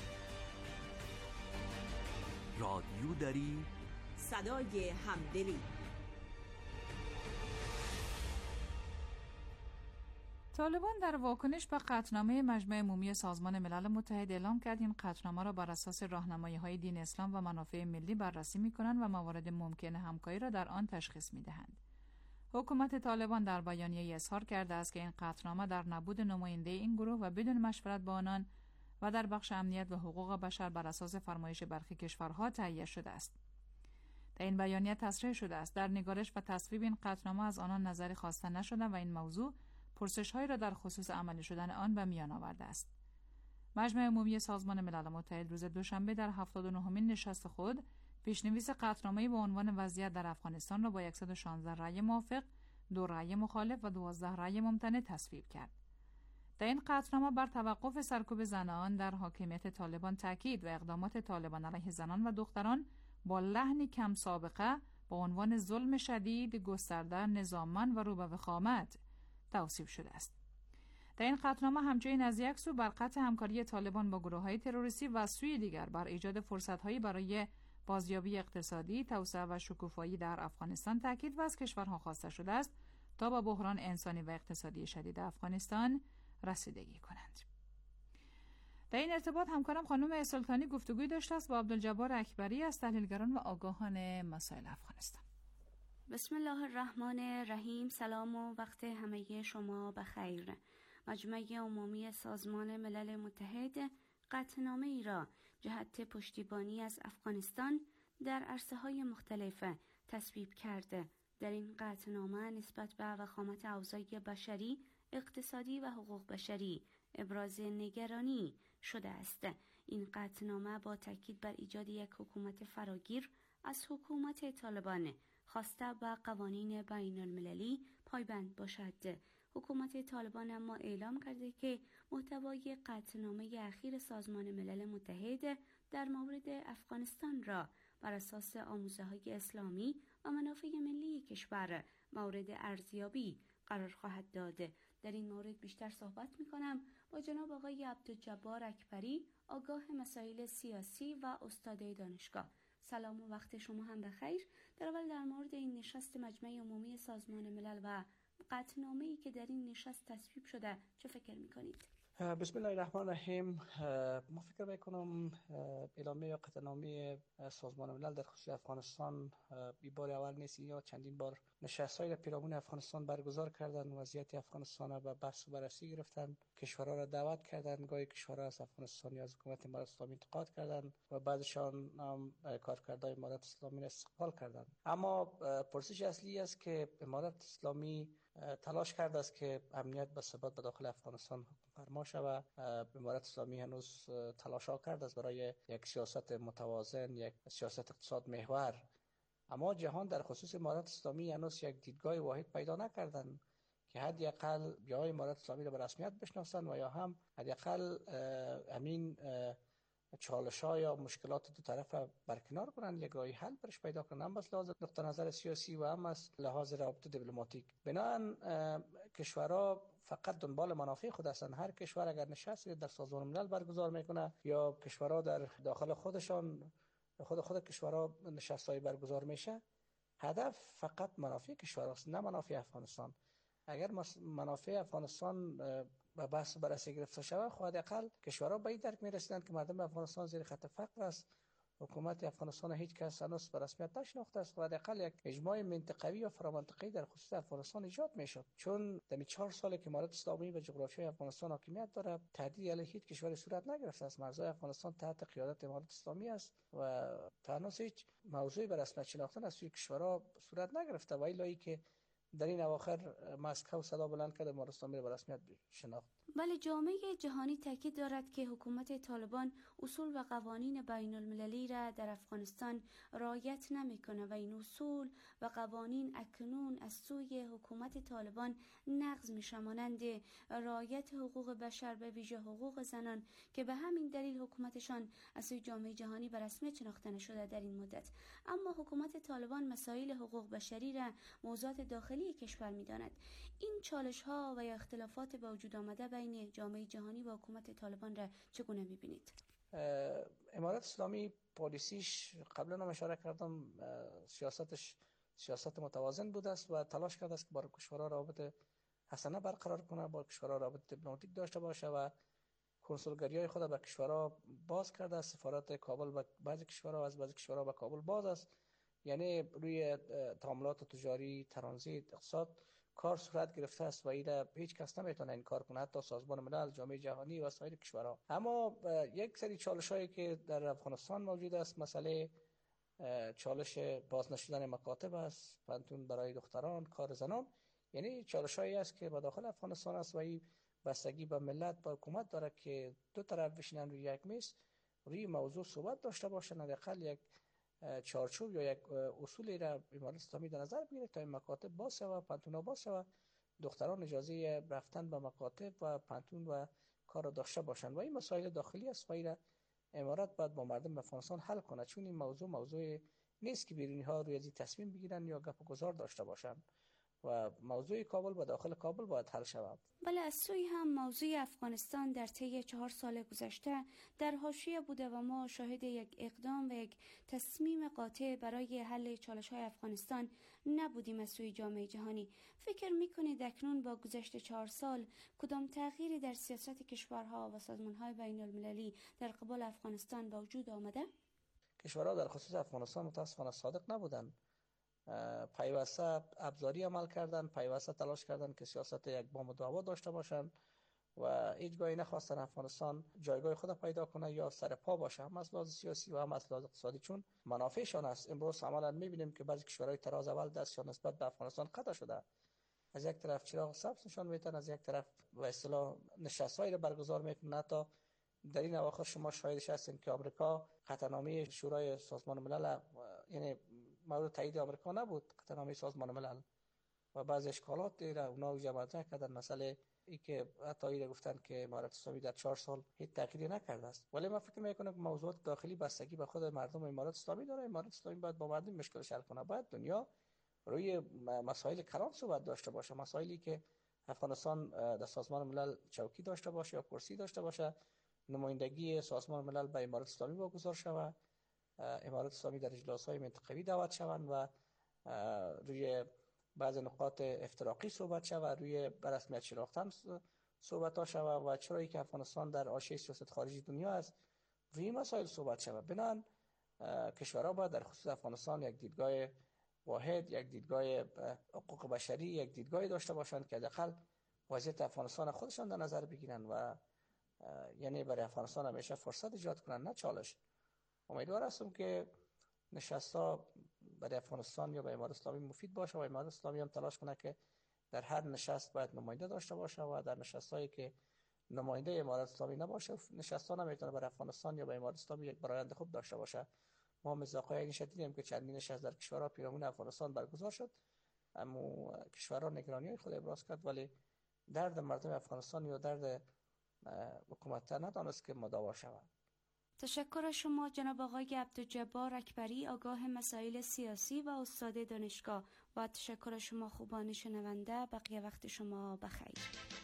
رادیو دری، صدای همدلی. طالبان در واکنش به قطعنامه مجمع عمومی سازمان ملل متحد اعلام کرد این قطعنامه را بر اساس راهنمایی‌های دین اسلام و منافع ملی بررسی می‌کنند و موارد ممکن همکاری را در آن تشخیص می‌دهند. حکومت طالبان در بیانیه‌ای اظهار کرده است که این قطعنامه در نبود نماینده این گروه و بدون مشورت با آنان و در بخش امنیت و حقوق بشر بر اساس فرمایش برخی کشورها تهیه شده است. در این بیانیه تصریح شده است در نگارش و تصویب این قطعنامه از آنان نظری خواسته نشده و این موضوع پرسش‌هایی را در خصوص عملی شدن آن به میان آورده است. مجمع عمومی سازمان ملل متحد روز دوشنبه در هفتاد و نهمین نشست خود پیشنویس قطعنامه‌ای با عنوان وضعیت در افغانستان را با صد و شانزده رأی موافق، دو رأی مخالف و دوازده رأی ممتنع تصویب کرد. در این قطعنامه بر توقف سرکوب زنان در حاکمیت طالبان تاکید و اقدامات طالبان علیه زنان و دختران با لحنی کم سابقه با عنوان ظلم شدید، گسترده، نظاممند و رو به وخامت توصیف شده است. در این قطعنامه همچنین از یک سو بر قطع همکاری طالبان با گروه‌های تروریستی و از سوی دیگر بر ایجاد فرصت‌هایی برای بازیابی اقتصادی، توسعه و شکوفایی در افغانستان تاکید و از کشورها خواسته شده است تا با بحران انسانی و اقتصادی شدید افغانستان رسیدگی کنند. در این ارتباط همکارم خانم سلطانی گفتگوی داشته است با عبدالجبار اکبری از تحلیلگران و آگاهان مسائل افغانستان. بسم الله الرحمن الرحیم. سلام و وقت همه شما بخیر. مجمع عمومی سازمان ملل متحد قطعنامه ای را جهت پشتیبانی از افغانستان در عرصه‌های مختلف تصویب کرده. در این قطعنامه نسبت به وخامت اوضاع بشری، اقتصادی و حقوق بشری ابراز نگرانی شده است. این قطعنامه با تاکید بر ایجاد یک حکومت فراگیر از حکومت طالبان خواسته به قوانین بین المللی پایبند باشد. حکومت طالبان اما اعلام کرده که محتوای قطعنامه اخیر سازمان ملل متحد در مورد افغانستان را بر اساس آموزه‌های اسلامی و منافع ملی کشور مورد ارزیابی قرار خواهد داد. در این مورد بیشتر صحبت می‌کنم با جناب آقای عبدالجبار اکبری، آگاه مسائل سیاسی و استاد دانشگاه. سلام و وقت شما هم بخیر. در اول در مورد این نشست مجمع عمومی سازمان ملل و قطعنامه‌ای که در این نشست تصویب شده چه فکر می‌کنید؟ بسم الله الرحمن الرحیم. ما فکر میکنم اعلامیه یا قطعنامه سازمان ملل در خصوص افغانستان بی بار اول نیست، یا چندین بار نشست‌های در پیرامون افغانستان برگزار کردن، وضعیت افغانستان را به بحث و بررسی گرفتن، کشورها را دعوت کردن، گاهی کشورها از افغانستان یا از حکومت امارات اسلامی انتقاد کردن و بعضشان هم کارکردهای امارات اسلامی را استقبال کردن. اما پرسش اصلی است که امارات اسلامی تلاش کرده است که امنیت و ثبات به داخل افغانستان فرما شود. امارات اسلامی هنوز تلاش ها کرده است برای یک سیاست متوازن، یک سیاست اقتصاد محور. اما جهان در خصوص امارات اسلامی هنوز یک دیدگاه واحد پیدا نکردند که حداقل یا امارات اسلامی را به رسمیت بشناسند و یا هم حداقل همین چالش‌ها یا مشکلات دو طرف برکنار کنند، یک راه حل برش پیدا کنند، هم از لحاظ نقطه نظر سیاسی و هم از لحاظ روابط دیپلماتیک. بنابراین کشورها فقط دنبال منافع خود هستند. هر کشور اگر نشستی در سازمان ملل برگزار میکنه یا کشورها در داخل خودشان خود خود کشورها نشست‌های برگزار میشه، هدف فقط منافع کشورهاست، نه منافع افغانستان. اگر منافع افغانستان و بحث بررسی گرفته شود، خود حداقل کشورها به این درک میرسیدند که مردم افغانستان زیر خط فقر است. حکومت افغانستان هیچ کس هنوز به رسمیت نشناخته است و حداقل یک اجماع منطقوی و فرامنطقی در خصوص افغانستان ایجاد میشد. چون در چهار سالی که امارات اسلامی و جغرافیای افغانستان حاکمیت داره، تهدیدی علیه هیچ کشوری صورت نگرفته است. مرزهای افغانستان تحت قیادت امارات اسلامی است و تا هنوز هیچ موضوعی به رسمیت شناختن از سوی کشورها صورت نگرفته. و الی که در این اواخر مسکو صدا بلند کرده امارات اسلامی به رسمیت شناخت. بله، جامعه جهانی تاکید دارد که حکومت طالبان اصول و قوانین بین المللی را در افغانستان رعایت نمیکنه و این اصول و قوانین اکنون از سوی حکومت طالبان نقض میشه، مانند رعایت حقوق بشر به ویژه حقوق زنان که به همین دلیل حکومتشان از سوی جامعه جهانی به رسمیت شناخته نشده در این مدت. اما حکومت طالبان مسائل حقوق بشری را موضوعات داخلی کشور میداند. این چالش ها و یا اختلافات به وجود آمده بین جامعه جهانی و حکومت طالبان را چگونه می‌بینید؟ امارات اسلامی پالیسیش قبلا هم اشاره کردم، سیاستش سیاست متوازن بوده است و تلاش کرده است که با کشورها روابط حسنه برقرار کنه، با کشورها روابط دیپلماتیک داشته باشه و کنسولگری‌های خود به کشورها باز کرده است. سفارت کابل به بعضی کشورها از بعضی کشورها به کابل باز است. یعنی روی تعاملات تجاری، ترانزیت، اقتصاد کار صورت گرفته است و اینا هیچ کس نمیتونه این کار کنه، حتی سازمان ملل، جامعه جهانی و سایر کشورها. اما یک سری چالش‌هایی که در افغانستان موجود است، مسئله چالش بازنشستن مکاتب است، پانتون برای دختران، کار زنان، یعنی چالش‌هایی است که به داخل افغانستان است و این بستگی به ملت و حکومت داره که دو طرف بشینن روی یک میز روی موضوع صحبت داشته باشن، حداقل یک چارچوب یا یک اصولی را امارات اسلامی در نظر بگیره تا این مکاتب باز شود، پانتونا باز شود، دختران اجازه رفتن به مکاتب و پانتون و کار داشته باشند. و این مسائل داخلی است و این امارات باید با مردم افغانستان حل کنه، چون این موضوع موضوع نیست که بیرونی ها روی این تصمیم بگیرن یا گپ و گذار داشته باشند و موضوع کابل با داخل کابل باید حل شود. بله، از سوی هم موضوع افغانستان در طی چهار سال گذشته در حاشیه بوده و ما شاهد یک اقدام و یک تصمیم قاطع برای حل چالش‌های افغانستان نبودیم از سوی جامعه جهانی. فکر می‌کنید اکنون با گذشت چهار سال کدام تغییری در سیاست کشورها و سازمان‌های بین المللی در قبال افغانستان با وجود آمده؟ کشورها در خصوص افغانستان متأسفانه صادق نبودند. پیوسته ابزاری عمل کردن، پیوسته تلاش کردن که سیاست یک بام و دعوا داشته باشند و هیچ گاهی نخواستن افغانستان جایگاه خود پیدا کنه یا سر پا باشه، هم از لحاظ سیاسی و هم از لحاظ اقتصادی، چون منافعشان است. امروز عملا می‌بینیم که بعضی کشورهای تراز اول دستشان نسبت به افغانستان قطع شده. از یک طرف چراغ سبز نشان میدن، از یک طرف به اصطلاح نشست‌هایی را برگزار میکنن. تا در این اواخر شما شاهدش هستین که آمریکا قطعنامه شورای سازمان ملل، یعنی مورد تایید آمریکا نبود، قطعنامه سازمان ملل، و بعض اشکالات را اونا جمع مطرح کردن. مسئله ای که حتی ایره گفتن که امارت اسلامی در چهار سال هیچ تغییری نکرده است، ولی من فکر میکنم که موضوعات داخلی بستگی به خود مردم امارت اسلامی داره. امارت اسلامی باید با مردم مشکلش حل کنه. باید دنیا روی مسائل کلان صحبت داشته باشه، مسائلی که افغانستان در سازمان ملل چوکی داشته باشه یا کرسی داشته باشه، نمایندگی سازمان ملل به امارت اسلامی واگذار شود، امارت اسلامی در اجلاس‌های منطقوی دعوت شوند و روی بعض نقاط افتراقی صحبت شود، روی برسمیت شناختن صحبت ها شود و چرایی که افغانستان در حاشیه سیاست خارجی دنیا است روی مسائل صحبت شود. بنابراین کشورها باید در خصوص افغانستان یک دیدگاه واحد، یک دیدگاه حقوق بشری، یک دیدگاه داشته باشند که حداقل وضعیت افغانستان خودشان در نظر بگیرن و یعنی برای افغانستان همیشه فرصت ایجاد کنن نه چالش. امیدوار هستم که نشست‌ها برای افغانستان یا به امارت اسلامی مفید باشه و امارت اسلامی هم تلاش کنه که در هر نشست باید نماینده داشته باشه و در نشست‌هایی که نماینده امارت اسلامی نباشه نشست‌ها نمیتونه برای افغانستان یا به امارت اسلامی یک برآیند خوب داشته باشه. ما مزاقای این شدیدیم که چندین نشست در کشورها پیرامون افغانستان برگزار شد، اما کشورها نگرانی خود ابراز کرد ولی درد مردم افغانستان یا درد حکومت ندانست که مداوا شود. تشکر از شما جناب آقای عبدالجبار اکبری، آگاه مسائل سیاسی و استاد دانشگاه، و تشکر از شما خوبان شنونده. بقیه وقت شما بخیر.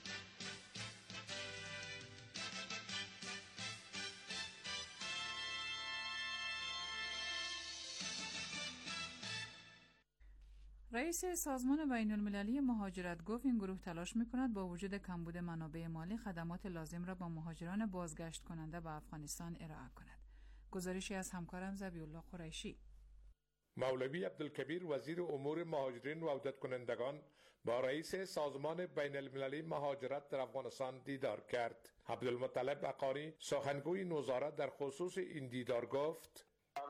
رئیس سازمان بین المللی مهاجرت گفت این گروه تلاش می‌کند با وجود کمبود منابع مالی خدمات لازم را با مهاجران بازگشت کننده به افغانستان ارائه کند. گزارشی از همکارم ذبیح‌الله قریشی. مولوی عبدالکبیر وزیر امور مهاجرین و عودت کنندگان با رئیس سازمان بین المللی مهاجرت در افغانستان دیدار کرد. عبدالمطلب عقانی سخنگوی وزارت در خصوص این دیدار گفت: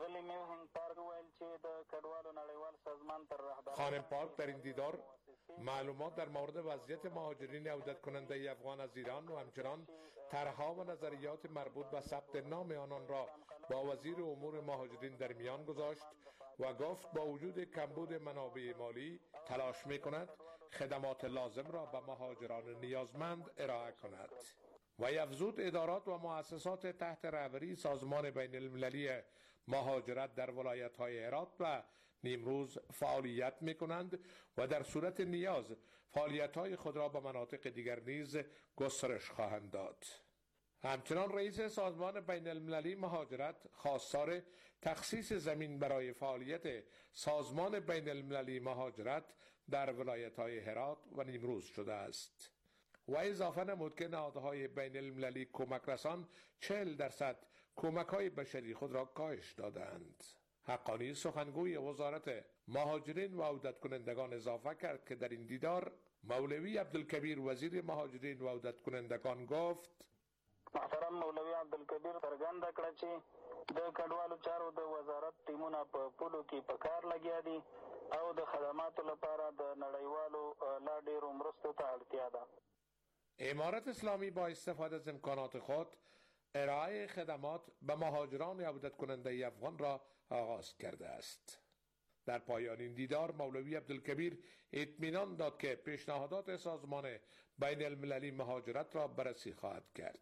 خانم پارک در این دیدار معلومات در مورد وضعیت مهاجرین عودت کننده افغان از ایران و همچنان طرح‌ها و نظریات مربوط به ثبت نام آنان را با وزیر امور مهاجرین در میان گذاشت و گفت با وجود کمبود منابع مالی تلاش می‌کند خدمات لازم را به مهاجران نیازمند ارائه کند. و افزود ادارات و مؤسسات تحت رهبری سازمان بین المللی مهاجرت در ولایت‌های هرات و نیمروز فعالیت می‌کنند و در صورت نیاز فعالیت‌های خود را به مناطق دیگر نیز گسترش خواهند داد. همچنان رئیس سازمان بین المللی مهاجرت خواستار تخصیص زمین برای فعالیت سازمان بین المللی مهاجرت در ولایت‌های هرات و نیمروز شده است. و اضافه نمود که نهادهای بین المللی کمک رسان چهل درصد کمک‌های بشری خود را کاهش دادند. حقانی سخنگوی وزارت مهاجرین و عودت کنندگان اضافه کرد که در این دیدار مولوی عبدالکبیر وزیر مهاجرین و عودت کنندگان گفت: محترم مولوی عبدالکبیر څرګنده کړه چې د کډوالو چارو د وزارت ټیمونه په پولو کې په کار لګیا دي او د خدماتو لپاره د نړیوالو لا ډېرو مرستو ته اړتیا ده. امارت اسلامی با استفاده از امکانات خود ارائه خدمات به مهاجران عودت کننده افغان را آغاز کرده است. در پایان این دیدار مولوی عبدالکبیر اطمینان داد که پیشنهادات سازمان بین المللی مهاجرت را بررسی خواهد کرد.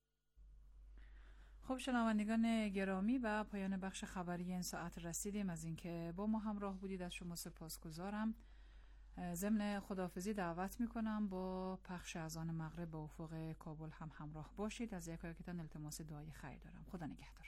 خب شنوندگان گرامی، به پایان بخش خبری این ساعت رسیدیم. از اینکه با ما همراه بودید از شما سپاسگزارم. ضمن خداحافظی دعوت میکنم با پخش اذان مغرب به افق کابل هم همراه باشید. از یکایکتان التماس دعای خیر دارم. خدا نگهدار.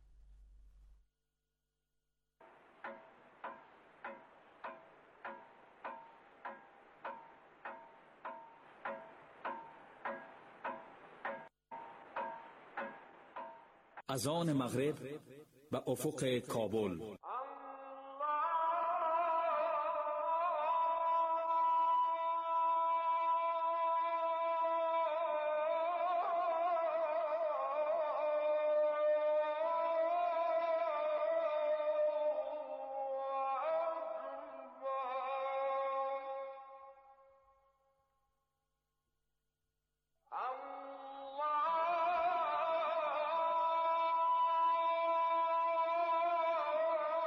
اذان مغرب به افق کابل. Allah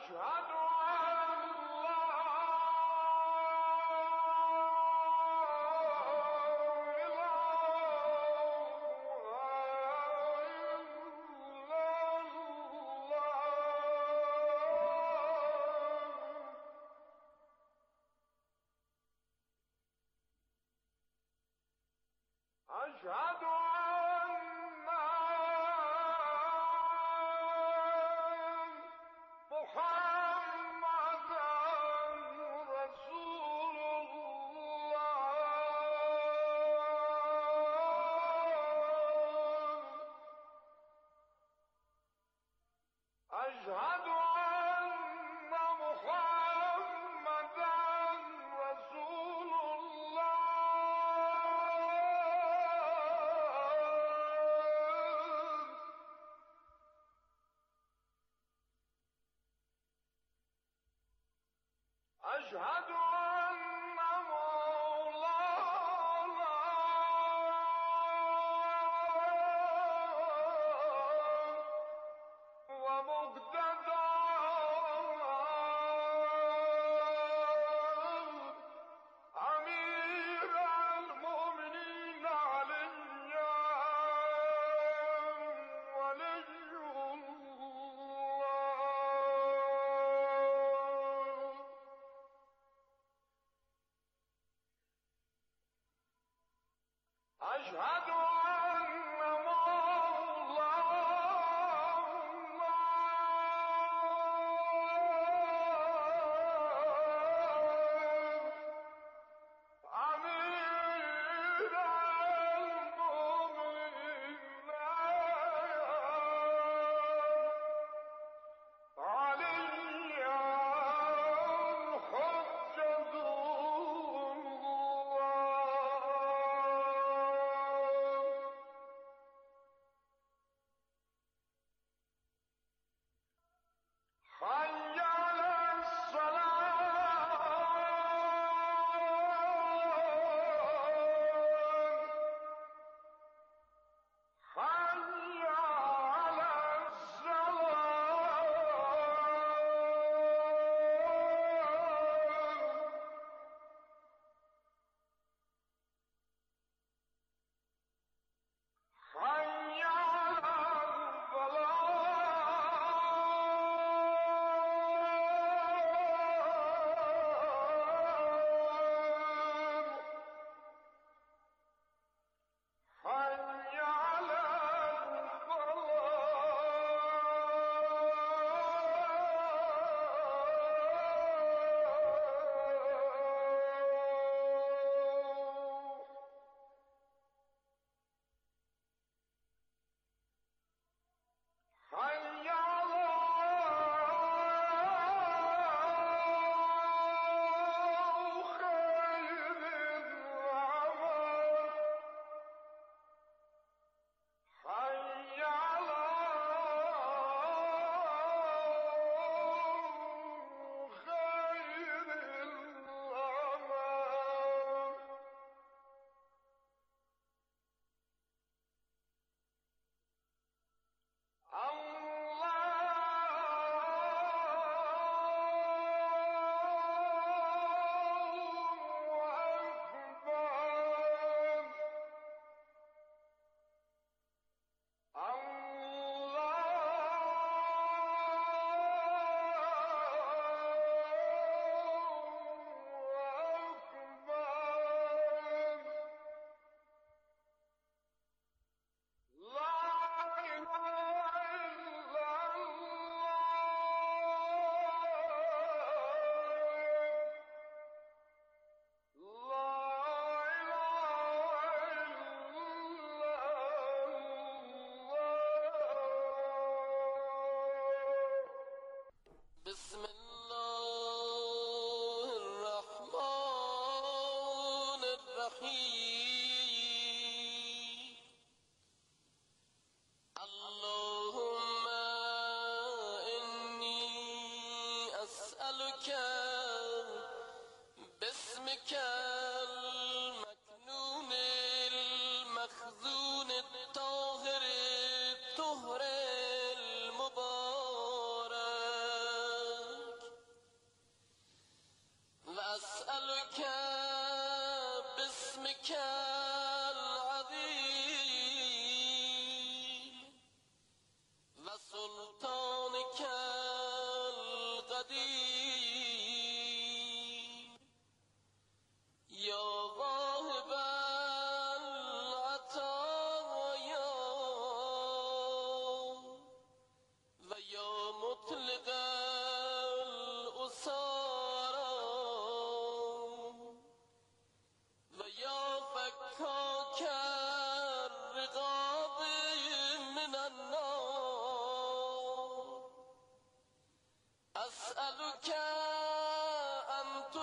الطهر المبارك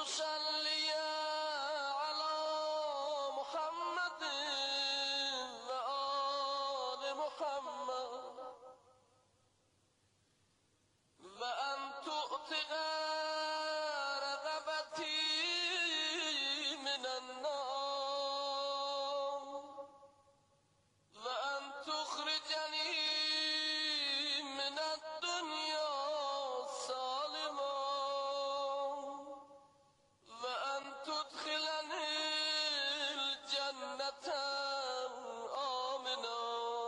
تصلي على محمد وآل محمد وأن تؤتق رغبتي من النار وأن تخرجني من الدنيا سالما وأن تدخلني الجنة آمنا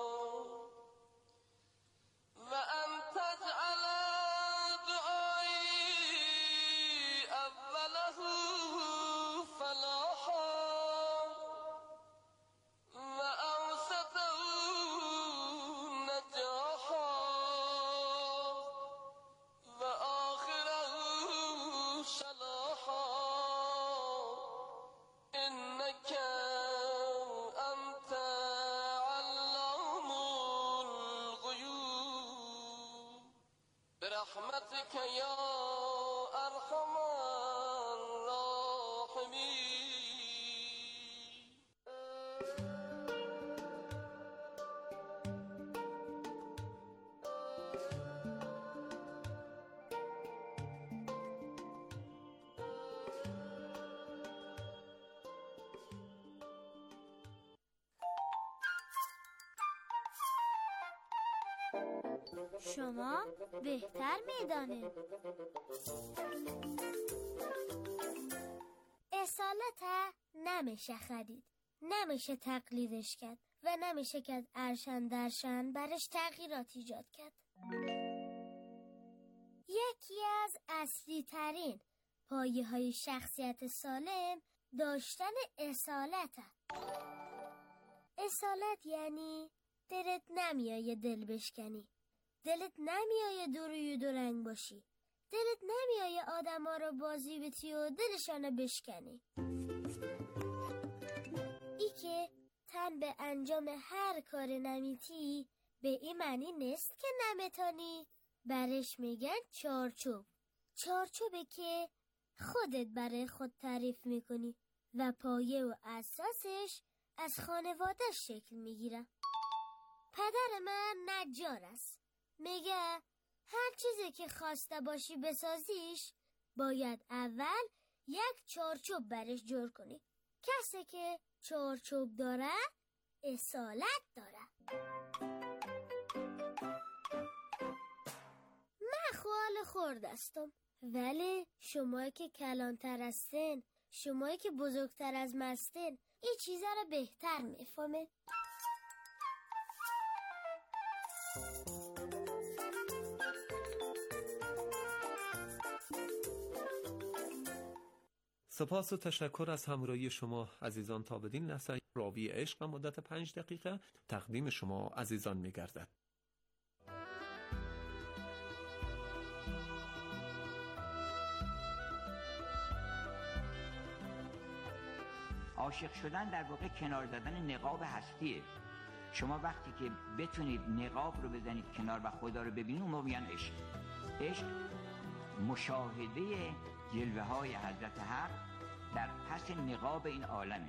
وأن تجعل دعائي أوله فلاحا وأوسطه نجاحا وآخره صلاحا إنك أنت علام الغيوب برحمتك يا أرحم الراحمين. شما بهتر میدانید. اصالت نمیشه خرید، نمیشه تقلیدش کرد و نمیشه که از ارشن درشن برش تغییرات ایجاد کرد. یکی از اصلی ترین پایه های شخصیت سالم داشتن اصالت. اصالت یعنی دلت نمیایه دل بشکنی، دلت نمیایه دو روی دو رنگ باشی، دلت نمیایه آدم ها رو بازی بتی و دلشانو بشکنی. ای که تن به انجام هر کار نمیتی به این معنی نیست که نمیتانی. برش میگن چارچوب. چارچوبه که خودت برای خود تعریف میکنی و پایه و اساسش از خانواده‌اش شکل میگیره. پدر من نجار است. میگه هر چیزی که خواسته باشی بسازیش باید اول یک چارچوب برش جور کنی. کسی که چارچوب داره اصالت داره. من خوال خوردستم، ولی شمایی که کلانتر هستین، شمایی که بزرگتر از مستین، این چیزا رو بهتر میفهمه. سپاس و تشکر از همراهی شما عزیزان. تا بدین لحظه راوی عشق مدت پنج دقیقه تقدیم شما عزیزان می‌گردد. عاشق شدن در واقع کنار زدن نقاب هستیه. شما وقتی که بتونید نقاب رو بزنید کنار و خدا رو ببینید، اون موقع میگن عشق. عشق مشاهده جلوه های حضرت حق در پس نقاب این عالمه.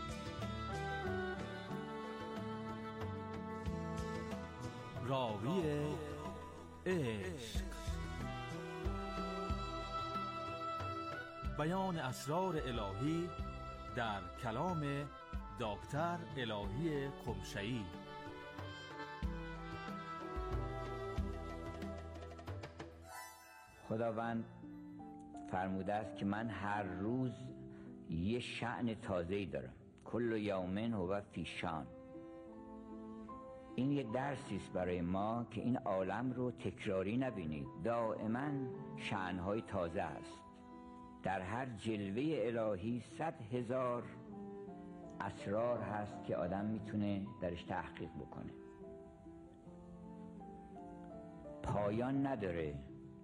راوی عشق، بیان اسرار الهی در کلام دکتر الهی قمشه‌ای. خداوند فرموده است که من هر روز یه شأن تازه‌ای دارم. کل یومن هو فی شان. این یه درسی است برای ما که این عالم رو تکراری نبینید. دائما شأن‌های تازه است. در هر جلوه الهی صد هزار اسرار هست که آدم میتونه درش تحقیق بکنه. پایان نداره.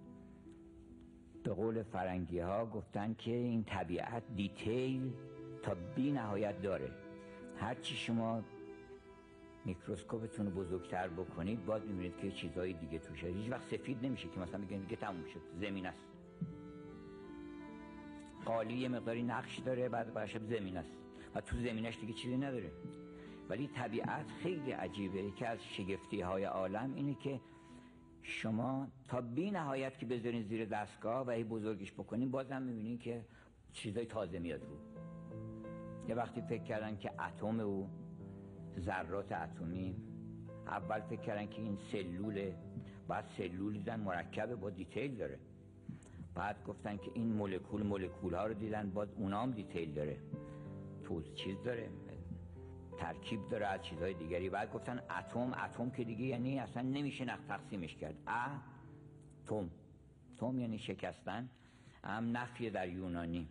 به قول فرنگی ها گفتن که این طبیعت دیتیل تا بی نهایت داره. هرچی شما میکروسکوپتون رو بزرگتر بکنید باز میبینید که چیزهای دیگه توشه. هیچ وقت سفید نمیشه که مثلا بگید دیگه تموم شد، زمین است. قالی یه مقداری نقش داره، بعد باشه زمین است و تو زمینش دیگه چیزی نداره. ولی طبیعت خیلی عجیبه. که از شگفتی های عالم اینه که شما تا بی نهایت که بذارین زیر دستگاه و هی بزرگش بکنین بازم میبینین که چیزای تازه میاد رو. یه وقتی فکر کردن که اتم او ذرات اتمی، اول فکر کردن که این سلوله، بعد سلول دیدن مرکب با دیتیل داره، بعد گفتن که این مولکول مولکول ها رو دیدن باز اونام دیتیل داره، توز چیز داره، ترکیب داره از چیزهای دیگری. بعد گفتن اتم، اتم که دیگه یعنی اصلا نمیشه نخ تقسیمش کرد. اتم، توم یعنی شکستن، هم نفی در یونانی.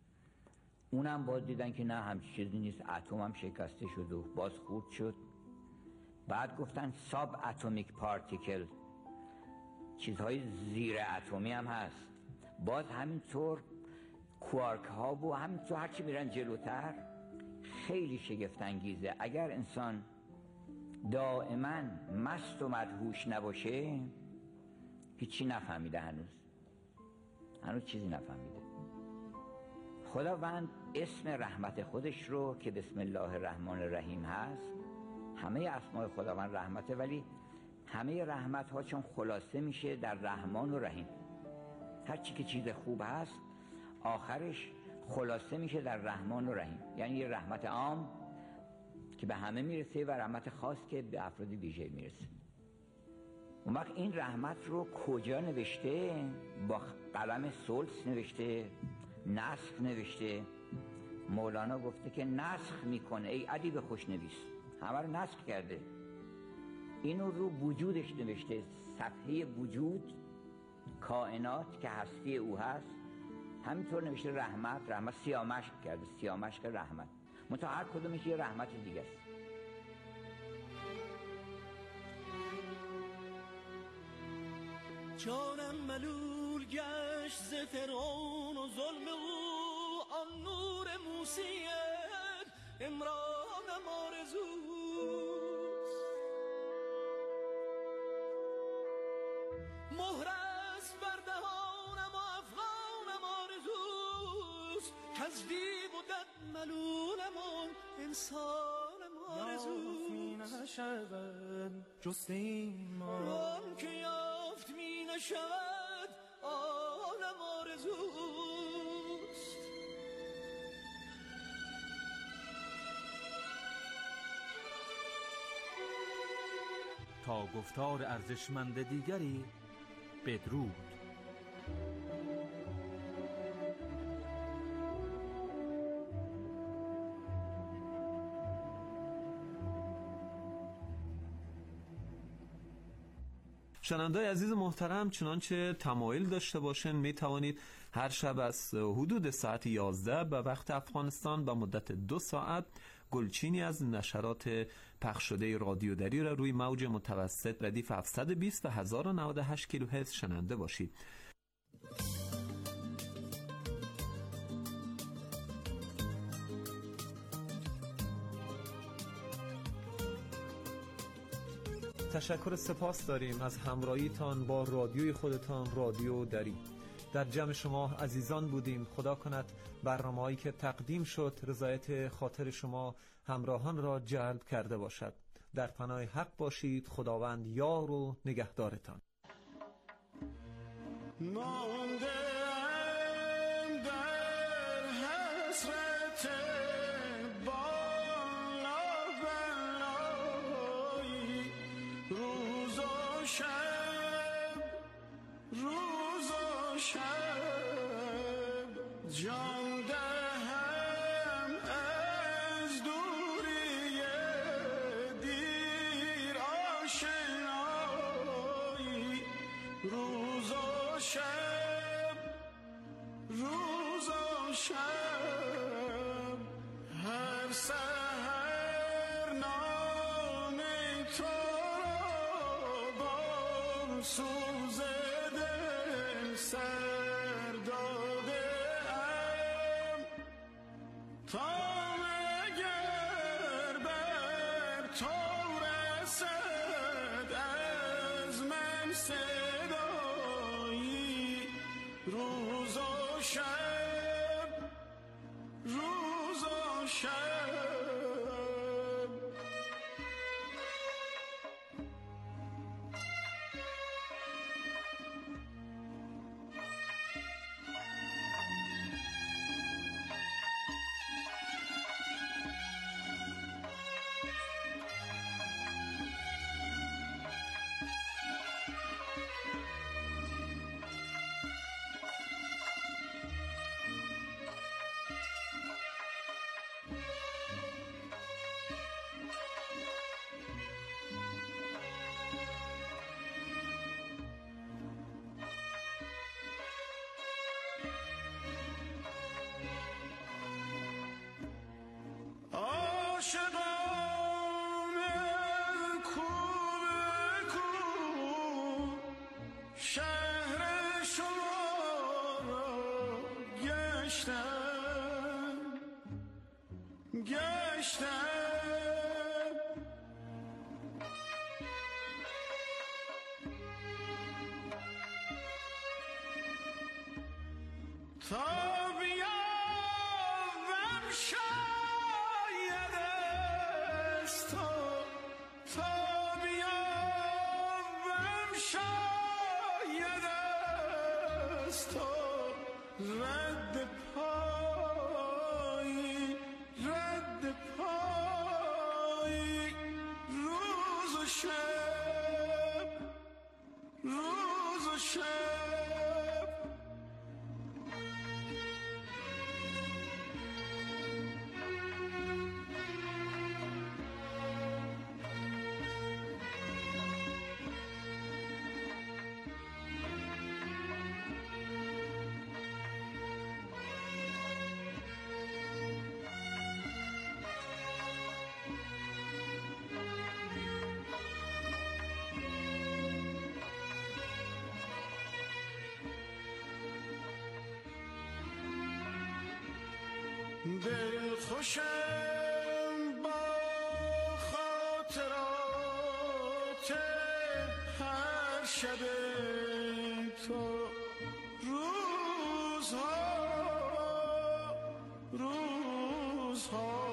اونم باز دیدن که نه همچین چیزی نیست، اتم هم شکسته شد و باز خورد شد. بعد گفتن ساب اتمیک پارتیکل، چیزهای زیر اتمی هم هست. باز همینطور کوارک ها و همینطور هرچی میرن جلوتر خیلی شگفت انگیزه. اگر انسان دائما مست و مدهوش نباشه هیچی نفهمیده، هنوز هنوز چیزی نفهمیده. خداوند اسم رحمت خودش رو که بسم الله الرحمن الرحیم هست، همه اسماء خداوند رحمته، ولی همه رحمت ها چون خلاصه میشه در رحمان و رحیم، هر چی که چیز خوب هست آخرش خلاصه میشه در رحمان و رحیم، یعنی یه رحمت عام که به همه میرسه و رحمت خاص که به افراد ویژه میرسه. اون وقت این رحمت رو کجا نوشته؟ با قلم سلس نوشته، نسخ نوشته. مولانا گفته که نسخ میکنه ای ادیب خوشنویس، همه رو نسخ کرده. اینو رو وجودش نوشته، صفحه وجود کائنات که هستی او هست همینطور نوشته رحمت. رحمت سیامشق کرده، سیامشق رحمت، منتها هر کدومش یه رحمت دیگه است. جانم ملول گشت ز فرعون و ظلم او، آن نور موسیت امرانم آرزوست. مهر است بر دهانم و افغانم آرزوست، کز دیو و دد ملولم آن انسانم آرزوست. یافت می نشود جست ایمان، آن که یافت می نشود آنم آرزوست. تا گفتار ارزشمند دیگری بدرود. شنونده‌های عزیز محترم، چنانچه تمایل داشته باشین می توانید هر شب از حدود ساعت یازده به وقت افغانستان به مدت دو ساعت گلچینی از نشرات پخش شده رادیو دری را روی موج متوسط ردیف هفتصد و بیست و هزار و نود و هشت کیلوهرتز شنونده باشید. تشکر سپاس داریم از همراهیتان با رادیوی خودتان، رادیو دری. در جمع شما عزیزان بودیم. خدا کند برنامه‌هایی که تقدیم شد رضایت خاطر شما همراهان را جلب کرده باشد. در پناه حق باشید. خداوند یار و نگهدارتان. روز و شب شهر شما را گشتم گشتم تا بیابم شاید است تا تا بیابم شاید است تا رد پایی رد پایی روز و شب روز و شب دل خوشم با خاطرات هر شب تو روزها روزها